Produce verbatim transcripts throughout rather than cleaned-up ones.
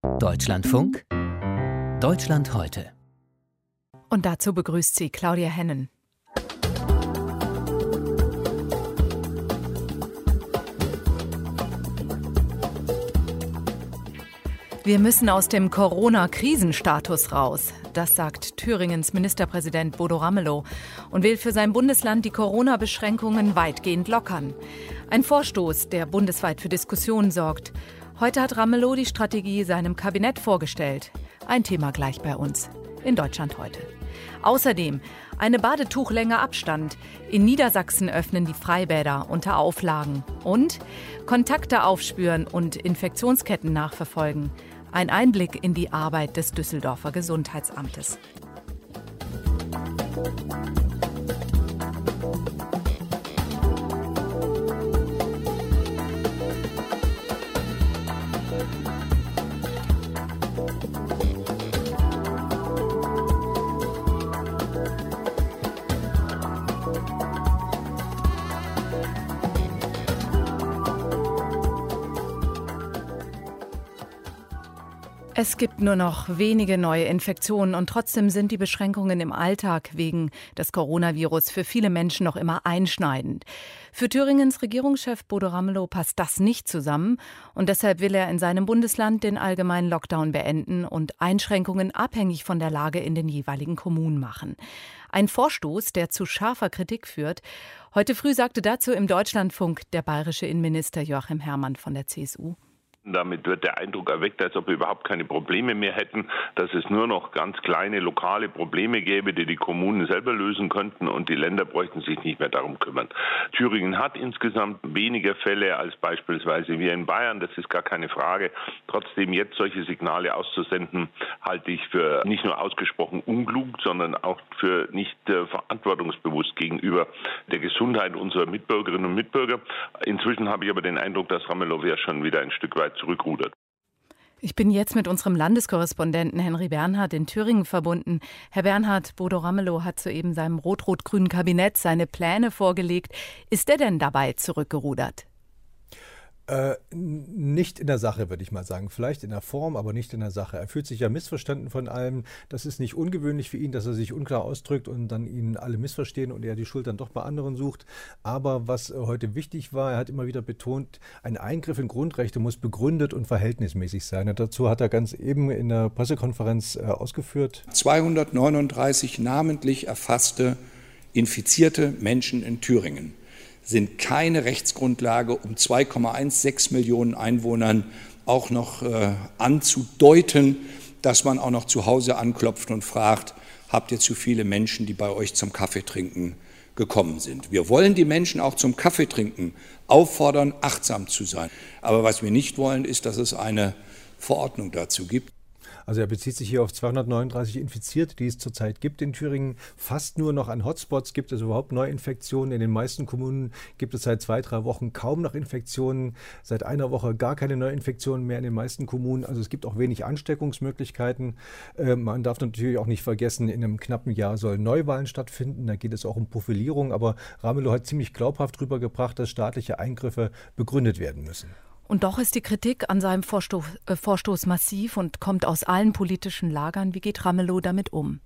Deutschlandfunk, Deutschland heute. Und dazu begrüßt sie Claudia Hennen. Wir müssen aus dem Corona-Krisenstatus raus. Das sagt Thüringens Ministerpräsident Bodo Ramelow und will für sein Bundesland die Corona-Beschränkungen weitgehend lockern. Ein Vorstoß, der bundesweit für Diskussionen sorgt. Heute hat Ramelow die Strategie seinem Kabinett vorgestellt. Ein Thema gleich bei uns in Deutschland heute. Außerdem eine Badetuchlänge Abstand. In Niedersachsen öffnen die Freibäder unter Auflagen. Und Kontakte aufspüren und Infektionsketten nachverfolgen. Ein Einblick in die Arbeit des Düsseldorfer Gesundheitsamtes. Es gibt nur noch wenige neue Infektionen und trotzdem sind die Beschränkungen im Alltag wegen des Coronavirus für viele Menschen noch immer einschneidend. Für Thüringens Regierungschef Bodo Ramelow passt das nicht zusammen und deshalb will er in seinem Bundesland den allgemeinen Lockdown beenden und Einschränkungen abhängig von der Lage in den jeweiligen Kommunen machen. Ein Vorstoß, der zu scharfer Kritik führt. Heute früh sagte dazu im Deutschlandfunk der bayerische Innenminister Joachim Herrmann von der C S U. Damit wird der Eindruck erweckt, als ob wir überhaupt keine Probleme mehr hätten, dass es nur noch ganz kleine lokale Probleme gäbe, die die Kommunen selber lösen könnten und die Länder bräuchten sich nicht mehr darum kümmern. Thüringen hat insgesamt weniger Fälle als beispielsweise wir in Bayern, das ist gar keine Frage. Trotzdem jetzt solche Signale auszusenden, halte ich für nicht nur ausgesprochen unklug, sondern auch für nicht äh, verantwortungsbewusst gegenüber der Gesundheit unserer Mitbürgerinnen und Mitbürger. Inzwischen habe ich aber den Eindruck, dass Ramelow ja schon wieder ein Stück weit zurückrudert. Ich bin jetzt mit unserem Landeskorrespondenten Henry Bernhard in Thüringen verbunden. Herr Bernhard, Bodo Ramelow hat soeben seinem rot-rot-grünen Kabinett seine Pläne vorgelegt. Ist er denn dabei zurückgerudert? Äh, nicht in der Sache, würde ich mal sagen. Vielleicht in der Form, aber nicht in der Sache. Er fühlt sich ja missverstanden von allem. Das ist nicht ungewöhnlich für ihn, dass er sich unklar ausdrückt und dann ihn alle missverstehen und er die Schuld dann doch bei anderen sucht. Aber was heute wichtig war, er hat immer wieder betont, ein Eingriff in Grundrechte muss begründet und verhältnismäßig sein. Und dazu hat er ganz eben in der Pressekonferenz äh, ausgeführt. zweihundertneununddreißig namentlich erfasste infizierte Menschen in Thüringen sind keine Rechtsgrundlage, um zwei Komma sechzehn Millionen Einwohnern auch noch äh, anzudeuten, dass man auch noch zu Hause anklopft und fragt, habt ihr zu viele Menschen, die bei euch zum Kaffeetrinken gekommen sind? Wir wollen die Menschen auch zum Kaffeetrinken auffordern, achtsam zu sein. Aber was wir nicht wollen, ist, dass es eine Verordnung dazu gibt. Also er bezieht sich hier auf zweihundertneununddreißig Infizierte, die es zurzeit gibt in Thüringen. Fast nur noch an Hotspots gibt es überhaupt Neuinfektionen. In den meisten Kommunen gibt es seit zwei, drei Wochen kaum noch Infektionen. Seit einer Woche gar keine Neuinfektionen mehr in den meisten Kommunen. Also es gibt auch wenig Ansteckungsmöglichkeiten. Äh, man darf natürlich auch nicht vergessen, in einem knappen Jahr sollen Neuwahlen stattfinden. Da geht es auch um Profilierung. Aber Ramelow hat ziemlich glaubhaft rübergebracht, dass staatliche Eingriffe begründet werden müssen. Und doch ist die Kritik an seinem Vorstoß, äh, Vorstoß massiv und kommt aus allen politischen Lagern. Wie geht Ramelow damit um?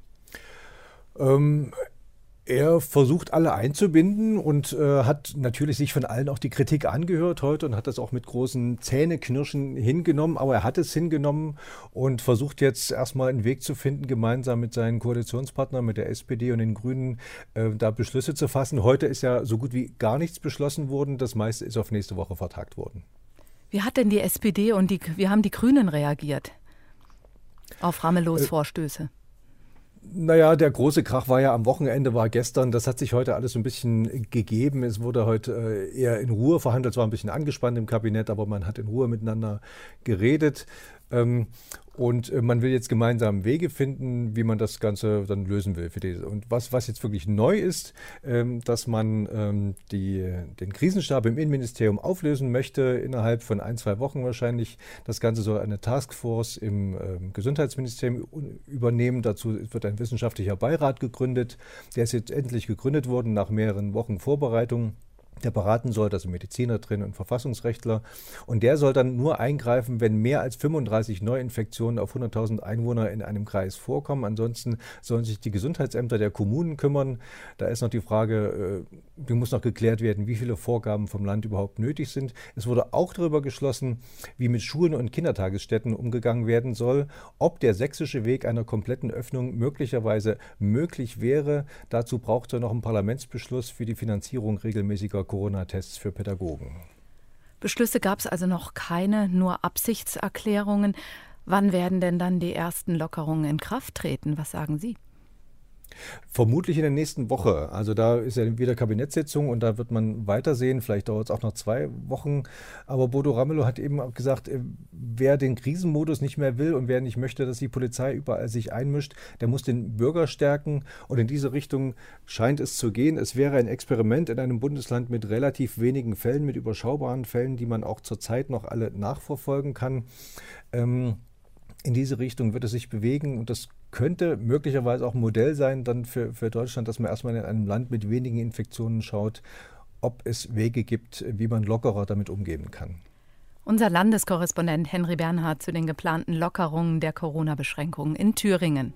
Ähm, er versucht, alle einzubinden und äh, hat natürlich sich von allen auch die Kritik angehört heute und hat das auch mit großen Zähneknirschen hingenommen. Aber er hat es hingenommen und versucht jetzt erstmal einen Weg zu finden, gemeinsam mit seinen Koalitionspartnern, mit der S P D und den Grünen, äh, da Beschlüsse zu fassen. Heute ist ja so gut wie gar nichts beschlossen worden. Das meiste ist auf nächste Woche vertagt worden. Wie hat denn die S P D und die, wie haben die Grünen reagiert auf Ramelows äh, Vorstöße? Naja, der große Krach war ja am Wochenende, war gestern. Das hat sich heute alles so ein bisschen gegeben. Es wurde heute eher in Ruhe verhandelt. Es war ein bisschen angespannt im Kabinett, aber man hat in Ruhe miteinander geredet. Und man will jetzt gemeinsam Wege finden, wie man das Ganze dann lösen will. Für die. Und was, was jetzt wirklich neu ist, dass man die, den Krisenstab im Innenministerium auflösen möchte, innerhalb von ein, zwei Wochen wahrscheinlich. Das Ganze soll eine Taskforce im Gesundheitsministerium übernehmen. Dazu wird ein wissenschaftlicher Beirat gegründet. Der ist jetzt endlich gegründet worden nach mehreren Wochen Vorbereitung. der beraten soll, da sind Mediziner drin und Verfassungsrechtler. Und der soll dann nur eingreifen, wenn mehr als fünfunddreißig Neuinfektionen auf hunderttausend Einwohner in einem Kreis vorkommen. Ansonsten sollen sich die Gesundheitsämter der Kommunen kümmern. Da ist noch die Frage, die muss noch geklärt werden, wie viele Vorgaben vom Land überhaupt nötig sind. Es wurde auch darüber geschlossen, wie mit Schulen und Kindertagesstätten umgegangen werden soll, ob der sächsische Weg einer kompletten Öffnung möglicherweise möglich wäre. Dazu braucht es noch einen Parlamentsbeschluss für die Finanzierung regelmäßiger Corona-Tests für Pädagogen. Beschlüsse gab es also noch keine, nur Absichtserklärungen. Wann werden denn dann die ersten Lockerungen in Kraft treten? Was sagen Sie? Vermutlich in der nächsten Woche. Also da ist ja wieder Kabinettssitzung und da wird man weitersehen. Vielleicht dauert es auch noch zwei Wochen. Aber Bodo Ramelow hat eben auch gesagt, wer den Krisenmodus nicht mehr will und wer nicht möchte, dass die Polizei überall sich einmischt, der muss den Bürger stärken. Und in diese Richtung scheint es zu gehen. Es wäre ein Experiment in einem Bundesland mit relativ wenigen Fällen, mit überschaubaren Fällen, die man auch zurzeit noch alle nachverfolgen kann. Ähm, In diese Richtung wird es sich bewegen und das könnte möglicherweise auch ein Modell sein dann für, für Deutschland, dass man erstmal in einem Land mit wenigen Infektionen schaut, ob es Wege gibt, wie man lockerer damit umgehen kann. Unser Landeskorrespondent Henry Bernhard zu den geplanten Lockerungen der Corona-Beschränkungen in Thüringen.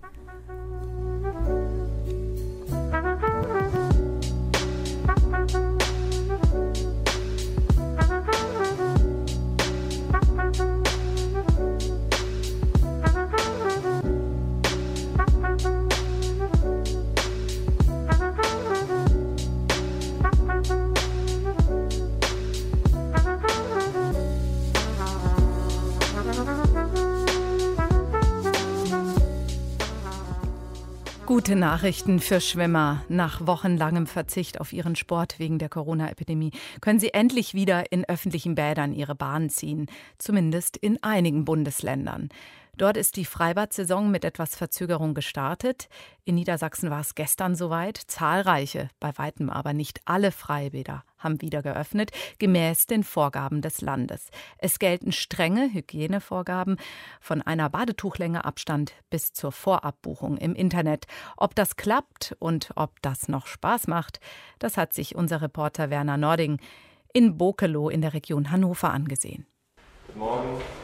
Gute Nachrichten für Schwimmer. Nach wochenlangem Verzicht auf ihren Sport wegen der Corona-Epidemie können sie endlich wieder in öffentlichen Bädern ihre Bahn ziehen, zumindest in einigen Bundesländern. Dort ist die Freibad-Saison mit etwas Verzögerung gestartet. In Niedersachsen war es gestern soweit. Zahlreiche, bei weitem aber nicht alle Freibäder haben wieder geöffnet, gemäß den Vorgaben des Landes. Es gelten strenge Hygienevorgaben, von einer Badetuchlänge Abstand bis zur Vorabbuchung im Internet. Ob das klappt und ob das noch Spaß macht, das hat sich unser Reporter Werner Nording in Bokelow in der Region Hannover angesehen. Guten Morgen.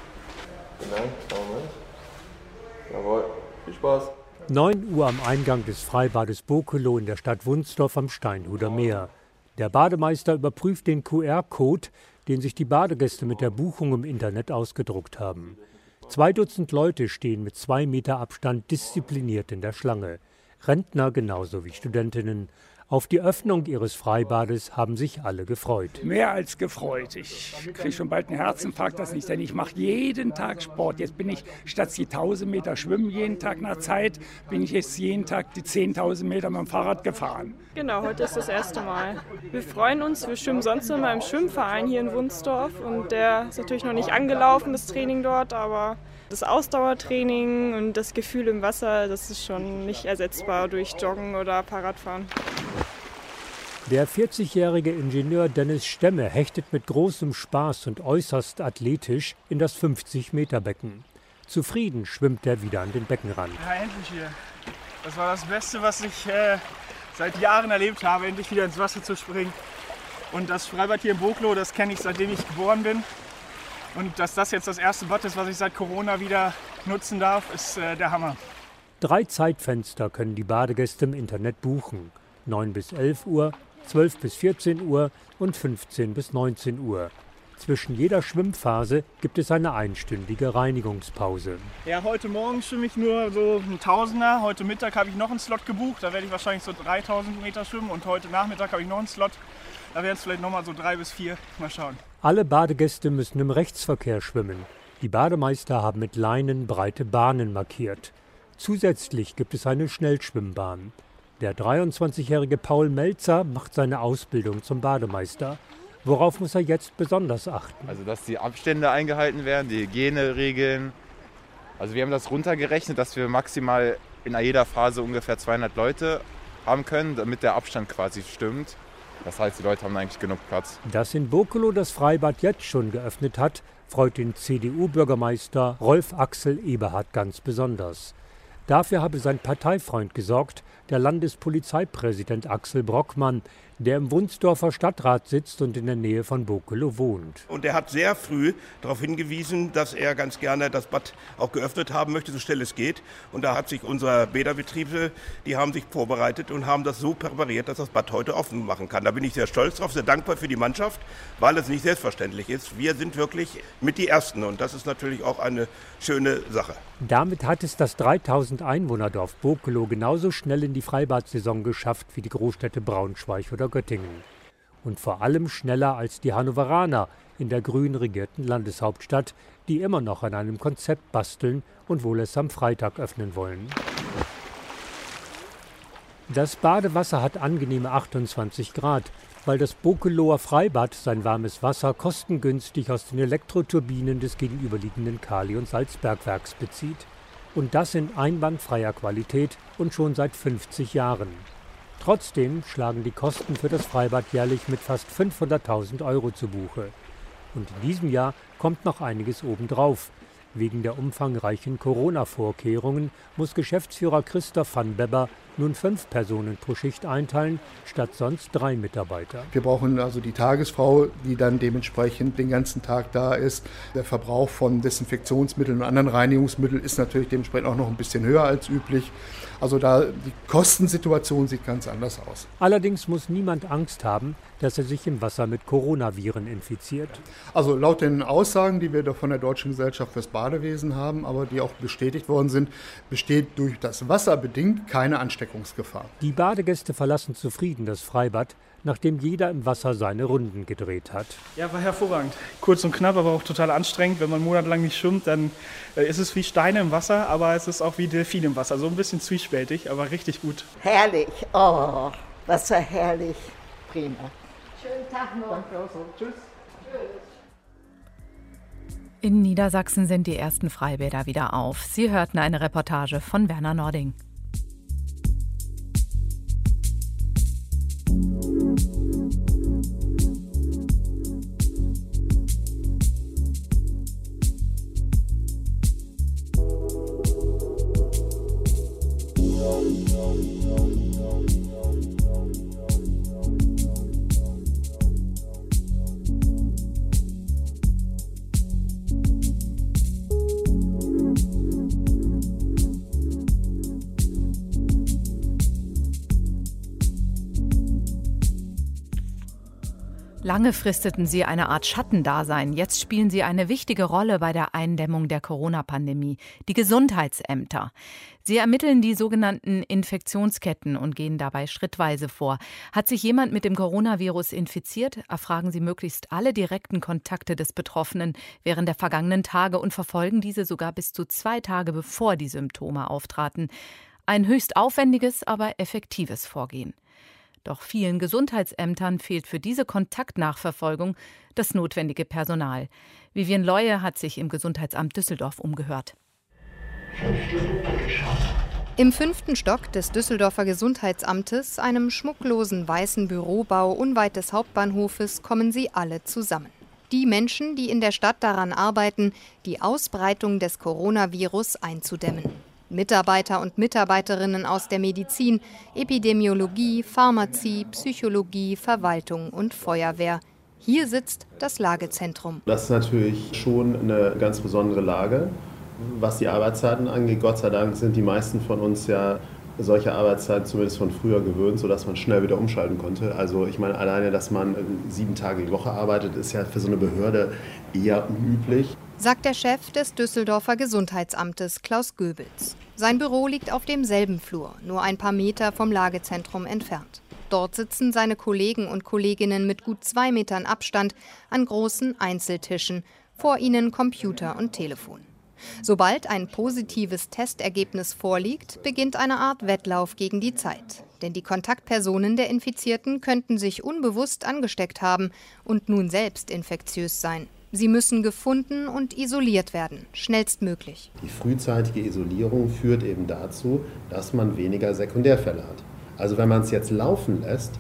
Nein, Moment. Jawohl, viel Spaß. neun Uhr am Eingang des Freibades Bokelow in der Stadt Wunsdorf am Steinhuder Meer. Der Bademeister überprüft den Q R-Code, den sich die Badegäste mit der Buchung im Internet ausgedruckt haben. Zwei Dutzend Leute stehen mit zwei Meter Abstand diszipliniert in der Schlange. Rentner genauso wie Studentinnen. Auf die Öffnung ihres Freibades haben sich alle gefreut. Mehr als gefreut. Ich kriege schon bald einen Herzinfarkt, das nicht, denn ich mache jeden Tag Sport. Jetzt bin ich statt die tausend Meter schwimmen jeden Tag nach Zeit, bin ich jetzt jeden Tag die zehntausend Meter mit dem Fahrrad gefahren. Genau, heute ist das erste Mal. Wir freuen uns, wir schwimmen sonst immer im Schwimmverein hier in Wunsdorf und der ist natürlich noch nicht angelaufen, das Training dort, aber das Ausdauertraining und das Gefühl im Wasser, das ist schon nicht ersetzbar durch Joggen oder Fahrradfahren. Der vierzigjährige Ingenieur Dennis Stemme hechtet mit großem Spaß und äußerst athletisch in das fünfzig-Meter-Becken. Zufrieden schwimmt er wieder an den Beckenrand. Ja, endlich hier. Das war das Beste, was ich äh, seit Jahren erlebt habe, endlich wieder ins Wasser zu springen. Und das Freibad hier in Bokelow, das kenne ich, seitdem ich geboren bin. Und dass das jetzt das erste Bad ist, was ich seit Corona wieder nutzen darf, ist äh, der Hammer. Drei Zeitfenster können die Badegäste im Internet buchen. neun bis elf Uhr, zwölf bis vierzehn Uhr und fünfzehn bis neunzehn Uhr. Zwischen jeder Schwimmphase gibt es eine einstündige Reinigungspause. Ja, heute Morgen schwimme ich nur so ein Tausender. Heute Mittag habe ich noch einen Slot gebucht. Da werde ich wahrscheinlich so dreitausend Meter schwimmen. Und heute Nachmittag habe ich noch einen Slot. Da werden es vielleicht noch mal so drei bis vier. Mal schauen. Alle Badegäste müssen im Rechtsverkehr schwimmen. Die Bademeister haben mit Leinen breite Bahnen markiert. Zusätzlich gibt es eine Schnellschwimmbahn. Der dreiundzwanzigjährige Paul Melzer macht seine Ausbildung zum Bademeister. Worauf muss er jetzt besonders achten? Also, dass die Abstände eingehalten werden, die Hygieneregeln. Also wir haben das runtergerechnet, dass wir maximal in jeder Phase ungefähr zweihundert Leute haben können, damit der Abstand quasi stimmt. Das heißt, die Leute haben eigentlich genug Platz. Dass in Bokelow das Freibad jetzt schon geöffnet hat, freut den C D U-Bürgermeister Rolf Axel Eberhard ganz besonders. Dafür habe sein Parteifreund gesorgt, der Landespolizeipräsident Axel Brockmann, der im Wunsdorfer Stadtrat sitzt und in der Nähe von Bokelow wohnt. Und er hat sehr früh darauf hingewiesen, dass er ganz gerne das Bad auch geöffnet haben möchte, so schnell es geht. Und da hat sich unser Bäderbetriebe, die haben sich vorbereitet und haben das so präpariert, dass das Bad heute offen machen kann. Da bin ich sehr stolz drauf, sehr dankbar für die Mannschaft, weil es nicht selbstverständlich ist. Wir sind wirklich mit die Ersten und das ist natürlich auch eine schöne Sache. Damit hat es das dreitausend Einwohnerdorf Bokelow genauso schnell in die Freibad-Saison geschafft wie die Großstädte Braunschweig oder Göttingen. Und vor allem schneller als die Hannoveraner in der grün regierten Landeshauptstadt, die immer noch an einem Konzept basteln und wohl es am Freitag öffnen wollen. Das Badewasser hat angenehme achtundzwanzig Grad, weil das Bokelower Freibad sein warmes Wasser kostengünstig aus den Elektroturbinen des gegenüberliegenden Kali- und Salzbergwerks bezieht. Und das in einwandfreier Qualität und schon seit fünfzig Jahren. Trotzdem schlagen die Kosten für das Freibad jährlich mit fast fünfhunderttausend Euro zu Buche. Und in diesem Jahr kommt noch einiges obendrauf. Wegen der umfangreichen Corona-Vorkehrungen muss Geschäftsführer Christoph van Bebber nun fünf Personen pro Schicht einteilen, statt sonst drei Mitarbeiter. Wir brauchen also die Tagesfrau, die dann dementsprechend den ganzen Tag da ist. Der Verbrauch von Desinfektionsmitteln und anderen Reinigungsmitteln ist natürlich dementsprechend auch noch ein bisschen höher als üblich. Also da die Kostensituation sieht ganz anders aus. Allerdings muss niemand Angst haben, dass er sich im Wasser mit Coronaviren infiziert. Also laut den Aussagen, die wir da von der Deutschen Gesellschaft fürs Badewesen haben, aber die auch bestätigt worden sind, besteht durch das Wasser bedingt keine Ansteckungsgefahr. Die Badegäste verlassen zufrieden das Freibad, nachdem jeder im Wasser seine Runden gedreht hat. Ja, war hervorragend. Kurz und knapp, aber auch total anstrengend. Wenn man monatelang nicht schwimmt, dann ist es wie Steine im Wasser, aber es ist auch wie Delfine im Wasser. So ein bisschen zwiespältig, aber richtig gut. Herrlich, oh, Wasser herrlich, prima. Schönen Tag noch. Danke auch so. Tschüss. In Niedersachsen sind die ersten Freibäder wieder auf. Sie hörten eine Reportage von Werner Nording. Lange fristeten sie eine Art Schattendasein. Jetzt spielen sie eine wichtige Rolle bei der Eindämmung der Corona-Pandemie. Die Gesundheitsämter. Sie ermitteln die sogenannten Infektionsketten und gehen dabei schrittweise vor. Hat sich jemand mit dem Coronavirus infiziert, erfragen sie möglichst alle direkten Kontakte des Betroffenen während der vergangenen Tage und verfolgen diese sogar bis zu zwei Tage bevor die Symptome auftraten. Ein höchst aufwendiges, aber effektives Vorgehen. Doch vielen Gesundheitsämtern fehlt für diese Kontaktnachverfolgung das notwendige Personal. Vivian Leue hat sich im Gesundheitsamt Düsseldorf umgehört. Im fünften Stock des Düsseldorfer Gesundheitsamtes, einem schmucklosen weißen Bürobau unweit des Hauptbahnhofes, kommen sie alle zusammen. Die Menschen, die in der Stadt daran arbeiten, die Ausbreitung des Coronavirus einzudämmen. Mitarbeiter und Mitarbeiterinnen aus der Medizin, Epidemiologie, Pharmazie, Psychologie, Verwaltung und Feuerwehr. Hier sitzt das Lagezentrum. Das ist natürlich schon eine ganz besondere Lage, was die Arbeitszeiten angeht. Gott sei Dank sind die meisten von uns ja solche Arbeitszeiten zumindest von früher gewöhnt, sodass man schnell wieder umschalten konnte. Also ich meine, alleine, dass man sieben Tage die Woche arbeitet, ist ja für so eine Behörde eher unüblich. Sagt der Chef des Düsseldorfer Gesundheitsamtes, Klaus Goebels. Sein Büro liegt auf demselben Flur, nur ein paar Meter vom Lagezentrum entfernt. Dort sitzen seine Kollegen und Kolleginnen mit gut zwei Metern Abstand an großen Einzeltischen, vor ihnen Computer und Telefon. Sobald ein positives Testergebnis vorliegt, beginnt eine Art Wettlauf gegen die Zeit. Denn die Kontaktpersonen der Infizierten könnten sich unbewusst angesteckt haben und nun selbst infektiös sein. Sie müssen gefunden und isoliert werden, schnellstmöglich. Die frühzeitige Isolierung führt eben dazu, dass man weniger Sekundärfälle hat. Also wenn man es jetzt laufen lässt,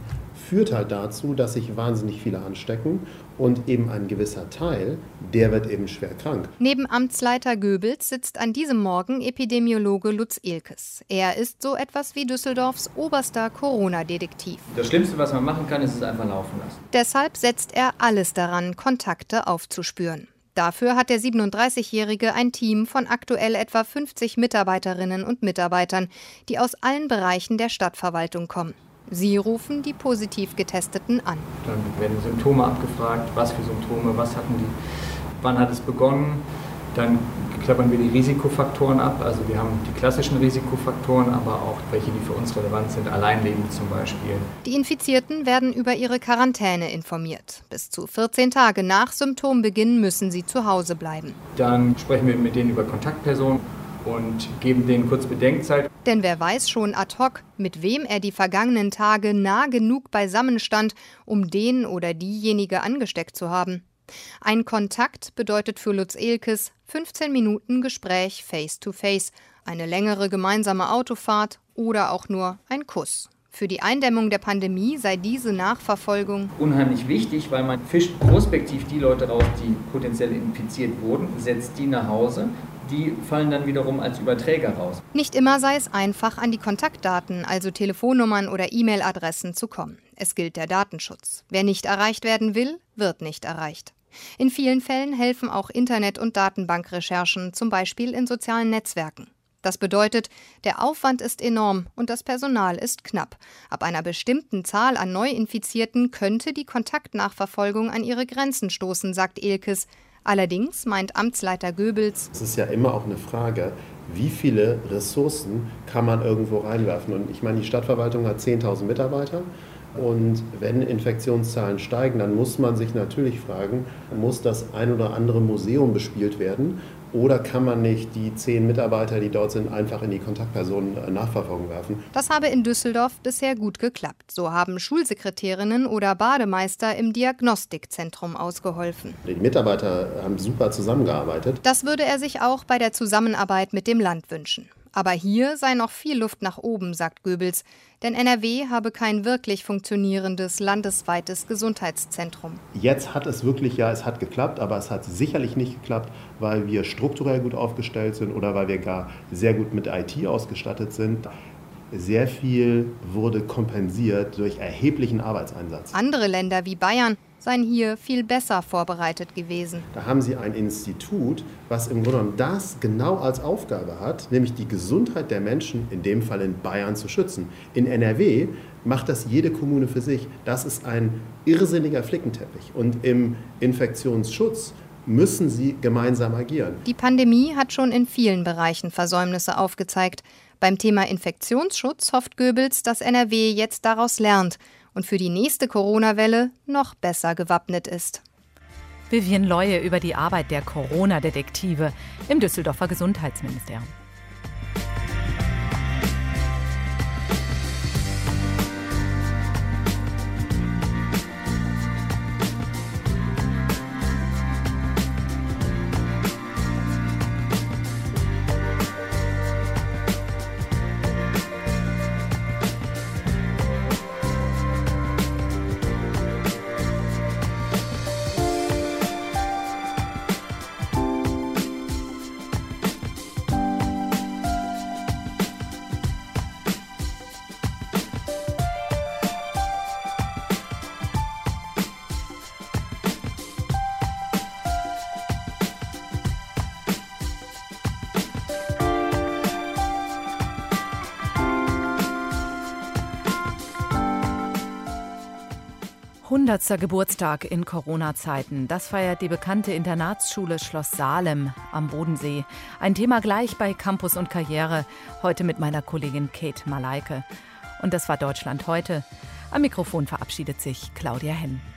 führt halt dazu, dass sich wahnsinnig viele anstecken und eben ein gewisser Teil, der wird eben schwer krank. Neben Amtsleiter Goebels sitzt an diesem Morgen Epidemiologe Lutz Ehlkes. Er ist so etwas wie Düsseldorfs oberster Corona-Detektiv. Das Schlimmste, was man machen kann, ist es einfach laufen lassen. Deshalb setzt er alles daran, Kontakte aufzuspüren. Dafür hat der siebenunddreißigjährige ein Team von aktuell etwa fünfzig Mitarbeiterinnen und Mitarbeitern, die aus allen Bereichen der Stadtverwaltung kommen. Sie rufen die positiv Getesteten an. Dann werden Symptome abgefragt, was für Symptome, was hatten die, wann hat es begonnen. Dann klappern wir die Risikofaktoren ab. Also wir haben die klassischen Risikofaktoren, aber auch welche, die für uns relevant sind, Alleinlebende zum Beispiel. Die Infizierten werden über ihre Quarantäne informiert. Bis zu vierzehn Tage nach Symptombeginn müssen sie zu Hause bleiben. Dann sprechen wir mit denen über Kontaktpersonen und geben denen kurz Bedenkzeit. Denn wer weiß schon ad hoc, mit wem er die vergangenen Tage nah genug beisammen stand, um den oder diejenige angesteckt zu haben. Ein Kontakt bedeutet für Lutz Ehlkes fünfzehn Minuten Gespräch face-to-face, eine längere gemeinsame Autofahrt oder auch nur ein Kuss. Für die Eindämmung der Pandemie sei diese Nachverfolgung unheimlich wichtig, weil man fischt prospektiv die Leute raus, die potenziell infiziert wurden, setzt die nach Hause. Die fallen dann wiederum als Überträger raus. Nicht immer sei es einfach, an die Kontaktdaten, also Telefonnummern oder E-Mail-Adressen, zu kommen. Es gilt der Datenschutz. Wer nicht erreicht werden will, wird nicht erreicht. In vielen Fällen helfen auch Internet- und Datenbankrecherchen, zum Beispiel in sozialen Netzwerken. Das bedeutet, der Aufwand ist enorm und das Personal ist knapp. Ab einer bestimmten Zahl an Neuinfizierten könnte die Kontaktnachverfolgung an ihre Grenzen stoßen, sagt Ehlkes. Allerdings meint Amtsleiter Goebels: Es ist ja immer auch eine Frage, wie viele Ressourcen kann man irgendwo reinwerfen. Und ich meine, die Stadtverwaltung hat zehntausend Mitarbeiter. Und wenn Infektionszahlen steigen, dann muss man sich natürlich fragen, muss das ein oder andere Museum bespielt werden? Oder kann man nicht die zehn Mitarbeiter, die dort sind, einfach in die Kontaktpersonen-Nachverfolgung werfen? Das habe in Düsseldorf bisher gut geklappt. So haben Schulsekretärinnen oder Bademeister im Diagnostikzentrum ausgeholfen. Die Mitarbeiter haben super zusammengearbeitet. Das würde er sich auch bei der Zusammenarbeit mit dem Land wünschen. Aber hier sei noch viel Luft nach oben, sagt Goebels. Denn N R W habe kein wirklich funktionierendes landesweites Gesundheitszentrum. Jetzt hat es wirklich, ja, es hat geklappt, aber es hat sicherlich nicht geklappt, weil wir strukturell gut aufgestellt sind oder weil wir gar sehr gut mit I T ausgestattet sind. Sehr viel wurde kompensiert durch erheblichen Arbeitseinsatz. Andere Länder wie Bayern seien hier viel besser vorbereitet gewesen. Da haben sie ein Institut, was im Grunde genommen das genau als Aufgabe hat, nämlich die Gesundheit der Menschen, in dem Fall in Bayern, zu schützen. In N R W macht das jede Kommune für sich. Das ist ein irrsinniger Flickenteppich. Und im Infektionsschutz müssen sie gemeinsam agieren. Die Pandemie hat schon in vielen Bereichen Versäumnisse aufgezeigt. Beim Thema Infektionsschutz hofft Goebels, dass N R W jetzt daraus lernt und für die nächste Corona-Welle noch besser gewappnet ist. Vivian Leue über die Arbeit der Corona-Detektive im Düsseldorfer Gesundheitsministerium. hundertster Geburtstag in Corona-Zeiten. Das feiert die bekannte Internatsschule Schloss Salem am Bodensee. Ein Thema gleich bei Campus und Karriere. Heute mit meiner Kollegin Kate Malaike. Und das war Deutschland heute. Am Mikrofon verabschiedet sich Claudia Henn.